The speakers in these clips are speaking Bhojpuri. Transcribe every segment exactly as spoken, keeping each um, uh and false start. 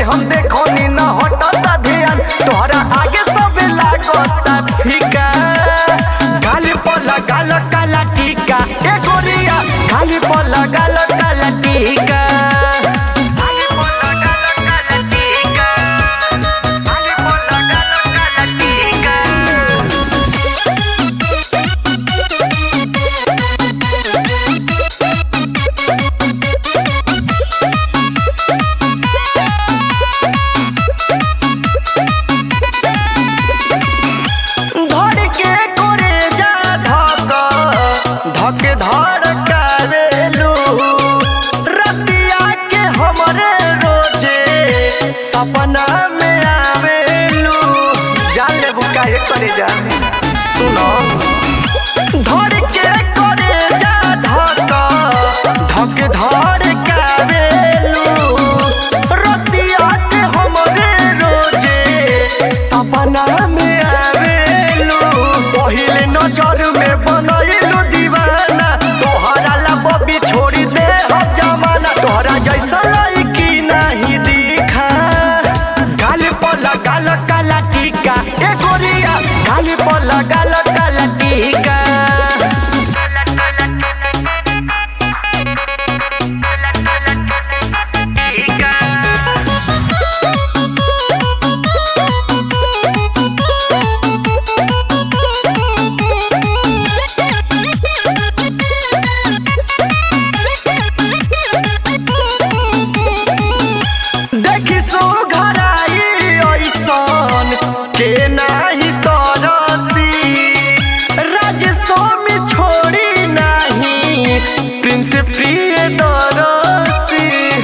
हम देखो नी न हटता ध्यान तोहरा आगे सब लागता फीका गाली पर लगाल काला टीका ए गोरिया गाली पर लगाल काला टीका धके धड़ कावेलू रतिया के हमरे रोजे सपना में आवेलू जान ले बुका ये करे जा सुनो धड़ के करे जा धक धके धड़ कावेलू रतिया के हमरे रोजे सपना में आवेलू पहिले नजर में बनैलू दीवाना तोहरा ला बबी छोड़ी दे हो जमाना तोहरा जैसा लड़की नहीं दिखा गाली पर लगाल काला टीका ए गोरिया गाली पर लगाल काला टीका के नाही तरसी राजस्वामी छोड़ी नहीं प्रिंस प्रिय दरसी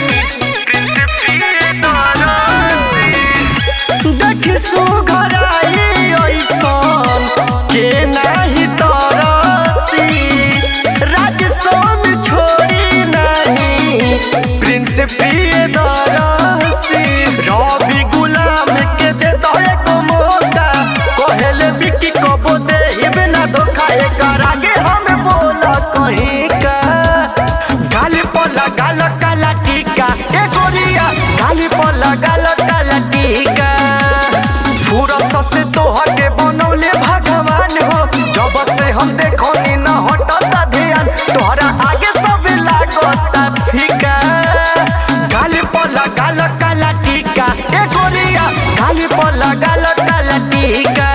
देख सुघराई ऐसन के नाही तरसी राजस्वामी छोड़ी नहीं प्रिंस प्रिय दरसी रवि गुलाम के दे धोखा एकर आगे हम बोला कहीं का गाली पर लगाल काला टीका ए गोरिया गाली पर लगाल काला टीका फुरसत से तोहर के बनौले भगवान हो जब से हम देखो नी न हटता ध्यान तोहरा आगे सब लागता फीका गाली पर लगाल काला टीका ए गोरिया गाली पर लगाल काला टीका।